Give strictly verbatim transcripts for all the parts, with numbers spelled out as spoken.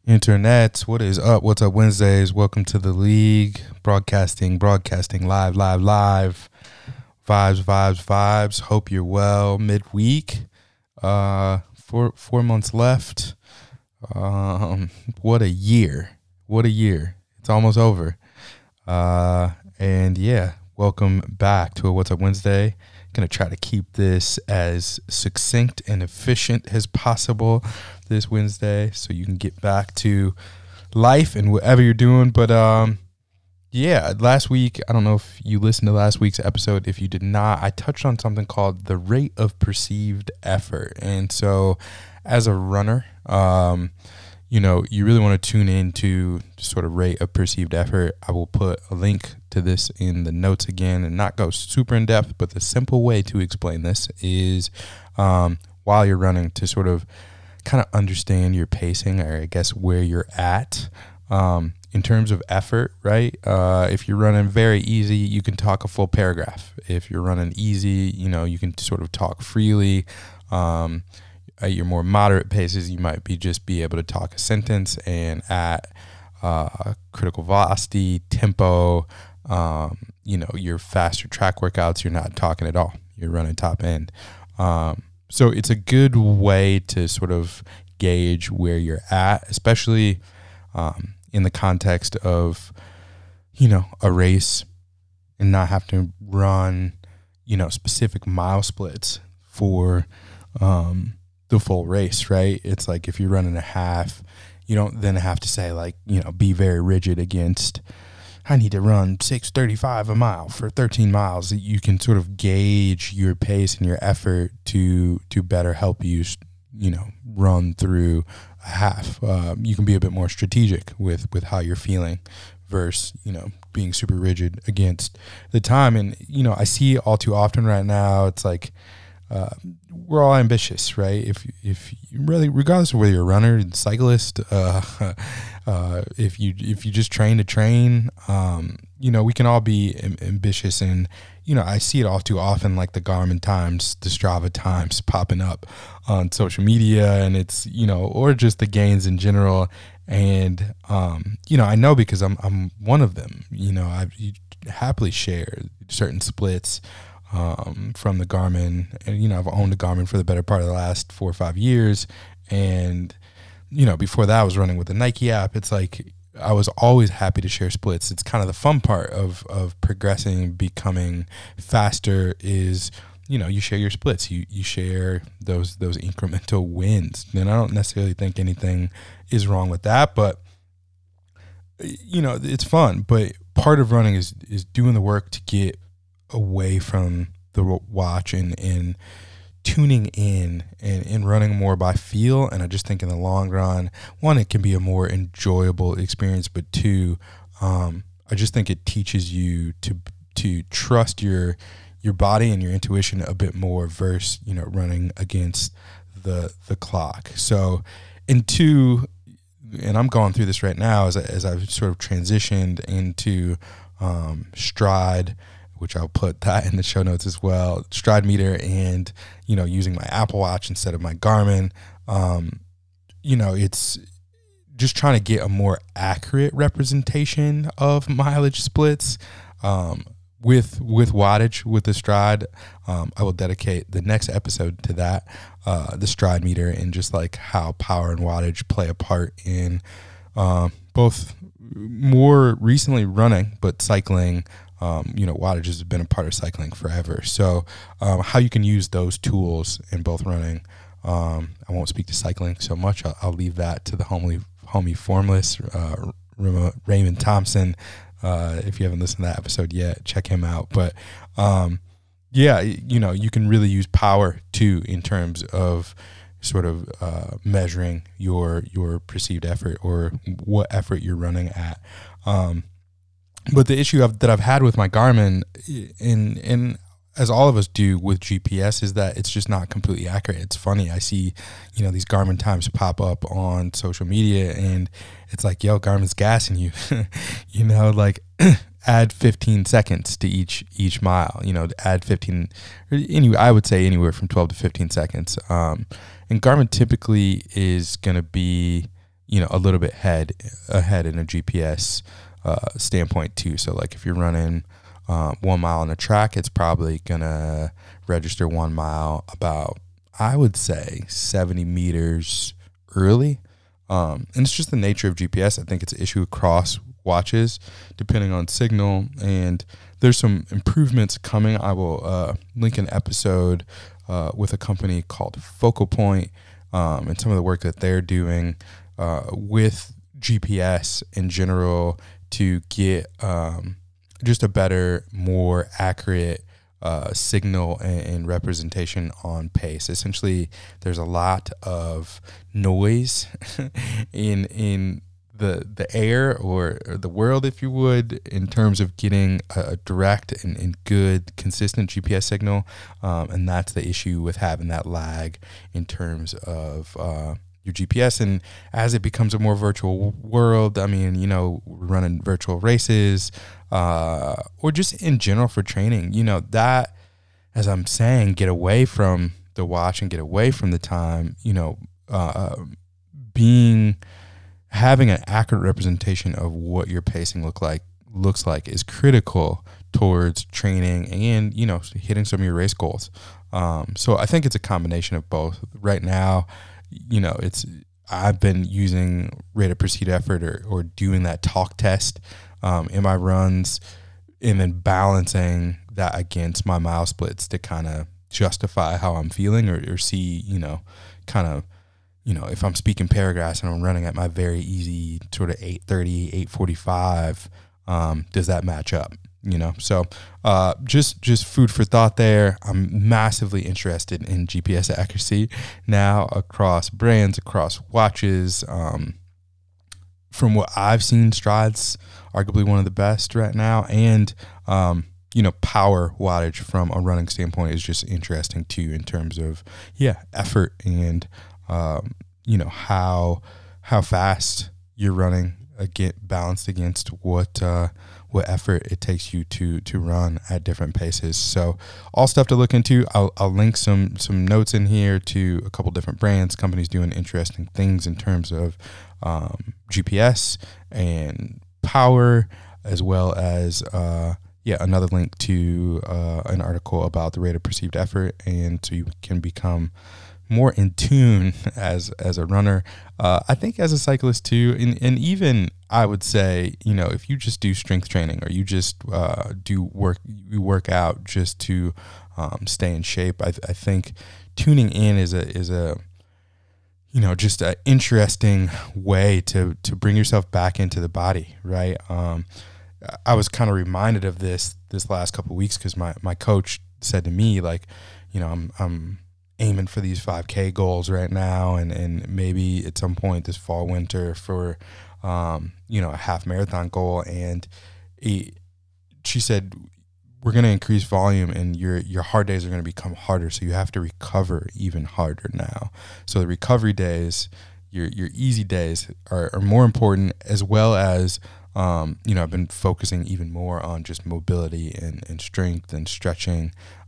Internets, what is up? What's up, Wednesdays? Welcome to the league. Broadcasting, broadcasting, live, live, live. Vibes, vibes, vibes. Hope you're well. Midweek. Uh, four four months left. Um, what a year. What a year. It's almost over. Uh, and yeah, welcome back to a What's Up Wednesday. Gonna try to keep this as succinct and efficient as possible this Wednesday so you can get back to life and whatever you're doing. But um yeah, last week, I don't know if you listened to last week's episode. If you did not, I touched on something called the rate of perceived effort. And so as a runner, um you know, you really want to tune into sort of rate of perceived effort. I will put a link to this in the notes again and not go super in depth, but the simple way to explain this is um, while you're running to sort of kind of understand your pacing, or I guess where you're at um, in terms of effort, right? Uh, if you're running very easy, you can talk a full paragraph. If you're running easy, you know, you can sort of talk freely. Um, At your more moderate paces, you might be just be able to talk a sentence, and at uh, critical velocity, tempo, um, you know, your faster track workouts, you're not talking at all. You're running top end. Um, so it's a good way to sort of gauge where you're at, especially um, in the context of, you know, a race and not have to run, you know, specific mile splits for um the full race, right? It's like if you're running a half, you don't then have to say like, you know, be very rigid against, I need to run six thirty-five a mile for thirteen miles. You can sort of gauge your pace and your effort to to better help you, you know, run through a half. Um, you can be a bit more strategic with, with how you're feeling versus, you know, being super rigid against the time. And, you know, I see all too often right now, it's like, Uh, we're all ambitious, right? If if you really, regardless of whether you're a runner, cyclist, uh, uh, if you if you just train to train, um, you know, we can all be am- ambitious, and you know, I see it all too often, like the Garmin times, the Strava times popping up on social media, and it's, you know, or just the gains in general, and um, you know, I know because I'm I'm one of them. You know, I happily share certain splits Um, from the Garmin, and you know, I've owned a Garmin for the better part of the last four or five years, and you know, before that I was running with the Nike app. It's like I was always happy to share splits. It's kind of the fun part of of progressing, becoming faster is, you know, you share your splits, you you share those those incremental wins, and I don't necessarily think anything is wrong with that, but you know, it's fun. But part of running is is doing the work to get away from the watch and, and tuning in and, and running more by feel. And I just think in the long run, one, it can be a more enjoyable experience, but two, um, I just think it teaches you to to trust your your body and your intuition a bit more versus, you know, running against the the clock. So, and two, and I'm going through this right now as I, as I've sort of transitioned into um, Stride, which I'll put that in the show notes as well, Stride meter, and, you know, using my Apple Watch instead of my Garmin. Um, you know, it's just trying to get a more accurate representation of mileage splits um, with with wattage with the Stride. Um, I will dedicate the next episode to that, uh, the Stride meter, and just like how power and wattage play a part in uh, both more recently running, but cycling. Um, you know, wattage has been a part of cycling forever. So um, how you can use those tools in both running. Um, I won't speak to cycling so much. I'll, I'll leave that to the homely, homie formless, uh, Raymond Thompson. Uh, if you haven't listened to that episode yet, check him out. But um, yeah, you know, you can really use power too in terms of sort of uh, measuring your your perceived effort or what effort you're running at. Um, But the issue I've, that I've had with my Garmin, in in as all of us do with G P S, is that it's just not completely accurate. It's funny. I see, you know, these Garmin times pop up on social media, and it's like, yo, Garmin's gassing you. You know, like add fifteen seconds to each each mile. You know, add fifteen. Anyway, I would say anywhere from twelve to fifteen seconds. Um, and Garmin typically is going to be you know, a little bit head ahead in a G P S uh, standpoint too. So like if you're running uh, one mile on a track, it's probably gonna register one mile about, I would say, seventy meters early. Um, and it's just the nature of G P S. I think it's an issue across watches depending on signal, and there's some improvements coming. I will uh, link an episode uh, with a company called Focal Point um, and some of the work that they're doing uh, with G P S in general to get um, just a better, more accurate uh, signal and, and representation on pace. Essentially, there's a lot of noise in in the the air or, or the world, if you would, in terms of getting a direct and, and good, consistent G P S signal. Um, and that's the issue with having that lag in terms of uh, your G P S. And as it becomes a more virtual world, I mean, you know, we're running virtual races uh, or just in general for training, you know, that, as I'm saying, get away from the watch and get away from the time, you know, uh, being... having an accurate representation of what your pacing look like looks like is critical towards training and, you know, hitting some of your race goals. Um, so I think it's a combination of both. Right now, you know, it's I've been using rate of perceived effort or, or doing that talk test um, in my runs, and then balancing that against my mile splits to kind of justify how I'm feeling or, or see, you know, kind of, you know, if I'm speaking paragraphs and I'm running at my very easy sort of eight thirty, eight forty-five, um, does that match up? You know, so uh, just just food for thought there. I'm massively interested in G P S accuracy now across brands, across watches. Um, from what I've seen, Stride's arguably one of the best right now, and um, you know, power wattage from a running standpoint is just interesting too in terms of yeah effort and Um, you know, how how fast you're running, again, balanced against what uh, what effort it takes you to to run at different paces. So all stuff to look into. I'll, I'll link some some notes in here to a couple different brands, companies doing interesting things in terms of um, G P S and power, as well as uh, yeah another link to uh, an article about the rate of perceived effort, and so you can become more in tune as as a runner. Uh, I think as a cyclist too, and, and even I would say, you know, if you just do strength training or you just uh, do work, you work out just to um, stay in shape. I, I think tuning in is a is a you know just an interesting way to to bring yourself back into the body, right? Um, I was kind of reminded of this this last couple of weeks because my my coach said to me, like, you know, I'm I'm aiming for these five K goals right now, and, and maybe at some point this fall, winter for, um, you know, a half marathon goal. And he, she said, we're going to increase volume and your, your hard days are going to become harder. So you have to recover even harder now. So the recovery days, your, your easy days are, are more important, as well as, um, you know, I've been focusing even more on just mobility and, and strength and stretching.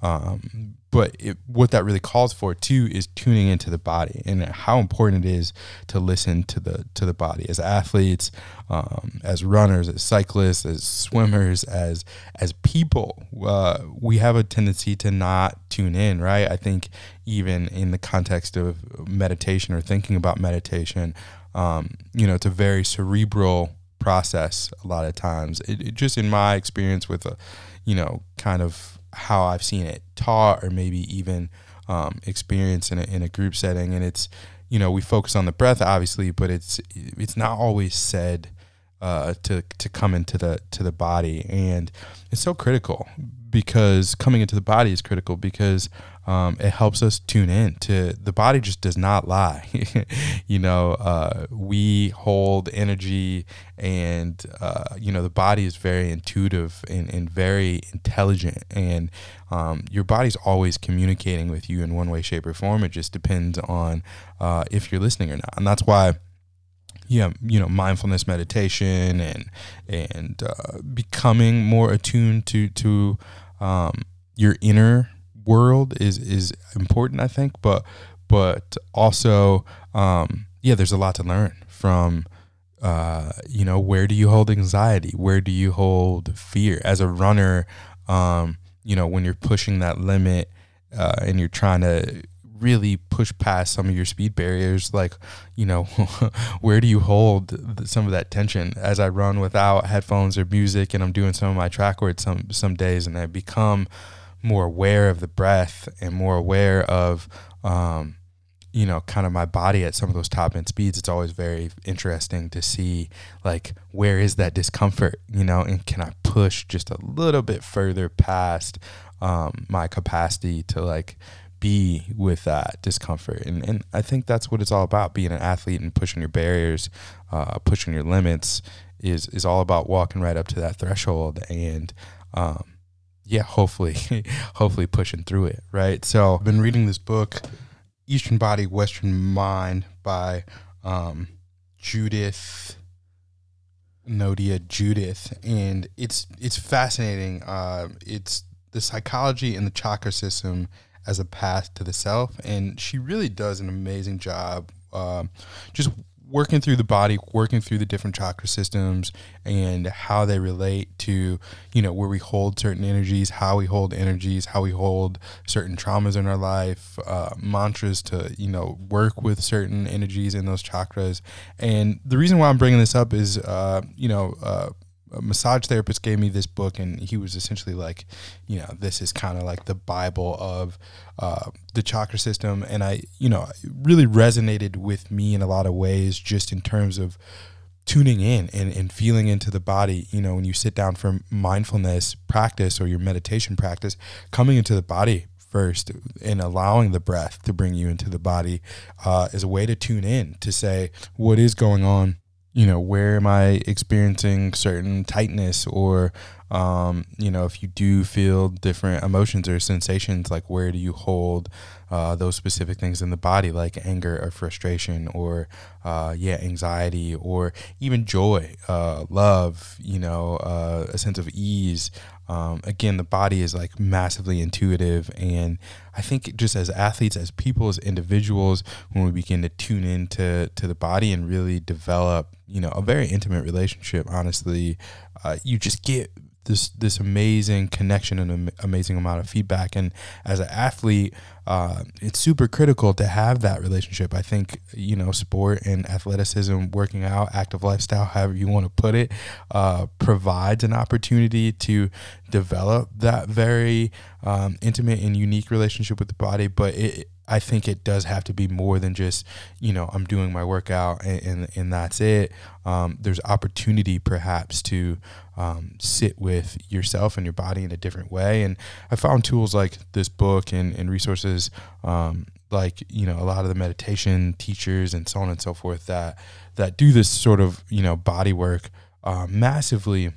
Um, but it, what that really calls for too is tuning into the body and how important it is to listen to the to the body as athletes, um, as runners, as cyclists, as swimmers, as as people. Uh, we have a tendency to not tune in, right? I think even in the context of meditation or thinking about meditation, um, you know, it's a very cerebral process a lot of times. It, it just in my experience with a, you know, kind of how I've seen it taught or maybe even um, experienced in a, in a group setting. And it's, you know, we focus on the breath obviously, but it's, it's not always said uh, to, to come into the, to the body. And it's so critical because coming into the body is critical because um, it helps us tune in to the body. Just does not lie. you know, uh, we hold energy and, uh, you know, the body is very intuitive and, and very intelligent, and um, your body's always communicating with you in one way, shape or form. It just depends on uh, if you're listening or not. And that's why, yeah, you know, mindfulness meditation and, and uh, becoming more attuned to, to um, your inner world is, is important, I think, but, but also, um, yeah, there's a lot to learn from, uh, you know, where do you hold anxiety? Where do you hold fear? As a runner, um, you know, when you're pushing that limit uh, and you're trying to really push past some of your speed barriers, like, you know, where do you hold the, some of that tension? As I run without headphones or music, and I'm doing some of my track work some some days, and I become more aware of the breath and more aware of, um, you know, kind of my body at some of those top end speeds. It's always very interesting to see, like, where is that discomfort, you know, and can I push just a little bit further past um, my capacity to, like, be with that discomfort. And and I think that's what it's all about. Being an athlete and pushing your barriers, uh, pushing your limits is, is all about walking right up to that threshold and, um, yeah, hopefully, hopefully pushing through it. Right. So I've been reading this book, Eastern Body, Western Mind by, um, Judith Nodia Judith. And it's, it's fascinating. Uh, it's the psychology and the chakra system as a path to the self, and she really does an amazing job um, just working through the body, working through the different chakra systems and how they relate to, you know, where we hold certain energies, how we hold energies, how we hold certain traumas in our life, uh, mantras to, you know, work with certain energies in those chakras. And the reason why I'm bringing this up is, uh, you know, uh, a massage therapist gave me this book, and he was essentially like, you know, this is kind of like the Bible of uh, the chakra system. And I, you know, it really resonated with me in a lot of ways, just in terms of tuning in and, and feeling into the body. You know, when you sit down for mindfulness practice or your meditation practice, coming into the body first and allowing the breath to bring you into the body uh, is a way to tune in, to say, what is going on? You know, where am I experiencing certain tightness, or, um, you know, if you do feel different emotions or sensations, like where do you hold uh, those specific things in the body, like anger or frustration, or, uh, yeah, anxiety, or even joy, uh, love, you know, uh, a sense of ease. Um, again, the body is like massively intuitive. And I think just as athletes, as people, as individuals, when we begin to tune into to the body and really develop, you know, a very intimate relationship, honestly, uh, you just get this this amazing connection and an amazing amount of feedback. And as an athlete, uh, it's super critical to have that relationship. I think, you know, sport and athleticism, working out, active lifestyle, however you want to put it, uh, provides an opportunity to develop that very um, intimate and unique relationship with the body. But it, I think it does have to be more than just, you know, I'm doing my workout and, and, and that's it. Um, there's opportunity perhaps to um, sit with yourself and your body in a different way. And I found tools like this book and, and resources um, like, you know, a lot of the meditation teachers and so on and so forth that, that do this sort of, you know, body work uh, massively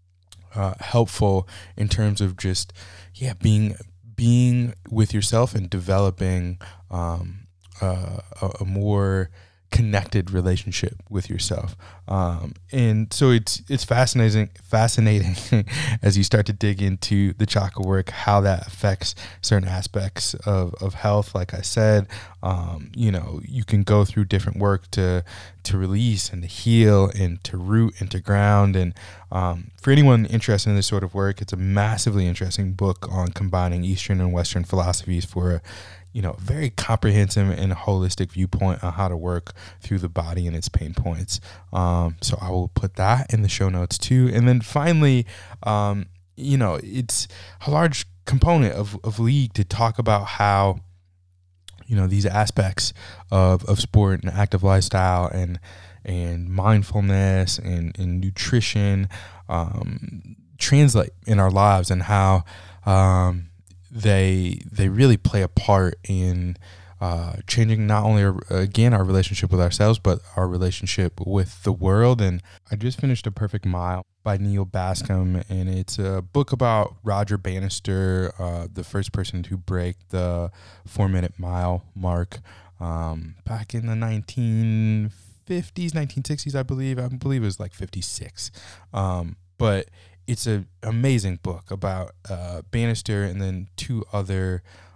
uh, helpful in terms of just, yeah, being being with yourself and developing um, uh, a, a more connected relationship with yourself. Um, and so it's it's fascinating, fascinating as you start to dig into the chakra work, how that affects certain aspects of, of health. Like I said, um, you know, you can go through different work to to release and to heal and to root and to ground. And um, for anyone interested in this sort of work, it's a massively interesting book on combining Eastern and Western philosophies for a you know, very comprehensive and holistic viewpoint on how to work through the body and its pain points. Um, so I will put that in the show notes too. And then finally, um, you know, it's a large component of, of League to talk about how, you know, these aspects of, of sport and active lifestyle and, and mindfulness and, and nutrition, um, translate in our lives, and how, um, they they really play a part in uh, changing not only our, again our relationship with ourselves, but our relationship with the world. And I just finished A Perfect Mile by Neil Bascom, and it's a book about Roger Bannister, uh, the first person to break the four minute mile mark um, back in the nineteen fifties, nineteen sixties, I believe. I believe it was like fifty-six, um, but it's an amazing book about uh, Bannister and then two other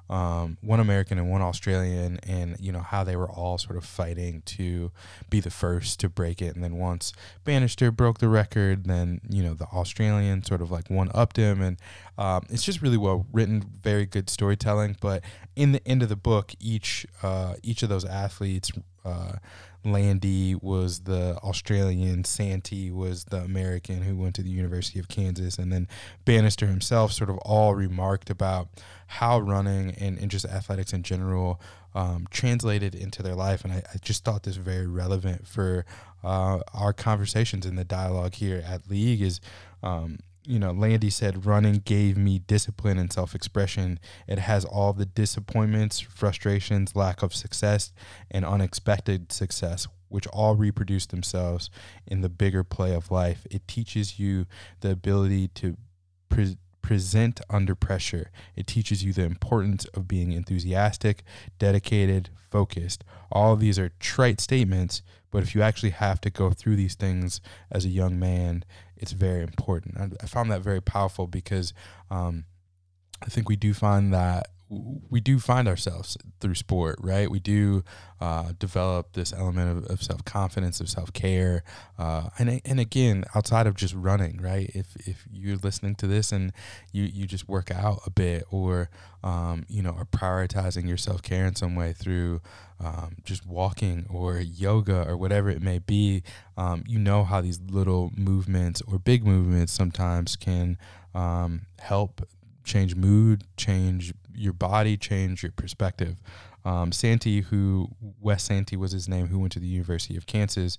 um, one American and one Australian, and you know how they were all sort of fighting to be the first to break it. And then once Bannister broke the record, then you know the Australian sort of like one upped him, and um, it's just really well written, very good storytelling. But in the end of the book, each uh, each of those athletes. Uh, Landy was the Australian, Santee was the American who went to the University of Kansas, and then Bannister himself sort of all remarked about how running and, and just athletics in general um, translated into their life. And I, I just thought this very relevant for uh, our conversations in the dialogue here at League is, um, you know, Landy said, running gave me discipline and self-expression. It has all the disappointments, frustrations, lack of success, and unexpected success, which all reproduce themselves in the bigger play of life. It teaches you the ability to pre- present under pressure. It teaches you the importance of being enthusiastic, dedicated, focused. All of these are trite statements, but if you actually have to go through these things as a young man, it's very important. I, I found that very powerful because um, I think we do find that we do find ourselves through sport, right? We do uh, develop this element of, of self-confidence, of self-care. Uh, and and again, outside of just running, right? If if you're listening to this and you, you just work out a bit or, um, you know, are prioritizing your self-care in some way through um, just walking or yoga or whatever it may be, um, you know how these little movements or big movements sometimes can um, help change mood, change your body, change your perspective. Um, Santee, who, Wes Santee was his name, who went to the University of Kansas,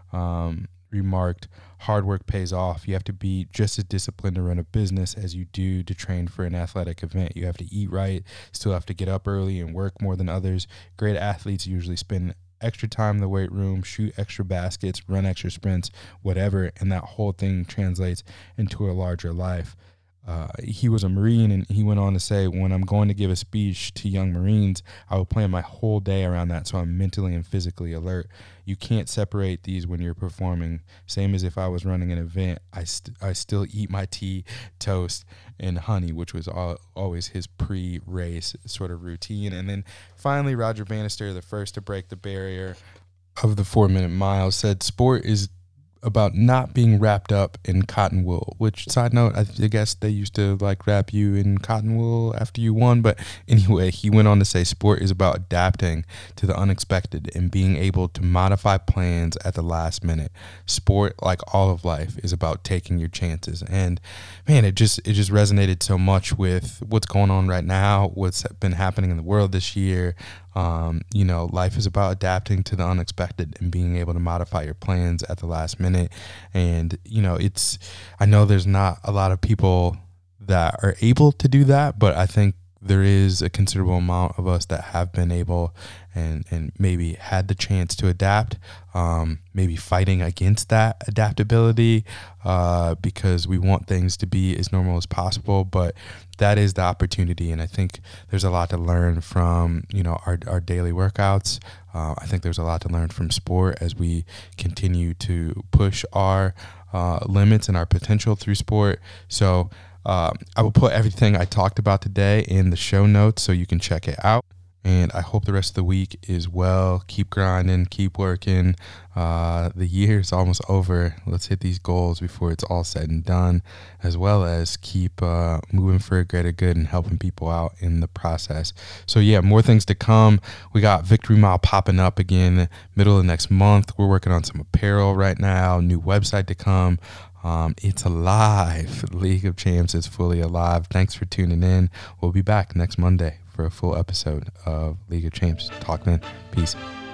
um, remarked, hard work pays off. You have to be just as disciplined to run a business as you do to train for an athletic event. You have to eat right, still have to get up early and work more than others. Great athletes usually spend extra time in the weight room, shoot extra baskets, run extra sprints, whatever, and that whole thing translates into a larger life. Uh, he was a Marine, and he went on to say, when I'm going to give a speech to young Marines, I will plan my whole day around that so I'm mentally and physically alert. You can't separate these when you're performing. Same as if I was running an event, I, st- I still eat my tea, toast, and honey, which was all, always his pre-race sort of routine. And then finally, Roger Bannister, the first to break the barrier of the four-minute mile, said sport is about not being wrapped up in cotton wool, which, side note, I, I guess they used to like wrap you in cotton wool after you won. But anyway, he went on to say sport is about adapting to the unexpected and being able to modify plans at the last minute. Sport, like all of life, is about taking your chances. And man, it just it just resonated so much with what's going on right now, what's been happening in the world this year. Um, you know, life is about adapting to the unexpected and being able to modify your plans at the last minute. And, you know, it's, I know there's not a lot of people that are able to do that, but I think there is a considerable amount of us that have been able and, and maybe had the chance to adapt, um, maybe fighting against that adaptability uh, because we want things to be as normal as possible. But that is the opportunity. And I think there's a lot to learn from, you know, our, our daily workouts. Uh, I think there's a lot to learn from sport as we continue to push our uh, limits and our potential through sport. So Um, I will put everything I talked about today in the show notes so you can check it out. And I hope the rest of the week is well. Keep grinding, keep working. Uh, the year is almost over. Let's hit these goals before it's all said and done, as well as keep uh, moving for a greater good and helping people out in the process. So yeah, more things to come. We got Victory Mile popping up again middle of next month. We're working on some apparel right now, new website to come. Um, it's alive. League of Champs is fully alive. Thanks for tuning in. We'll be back next Monday for a full episode of League of Champs. Talk then. Peace.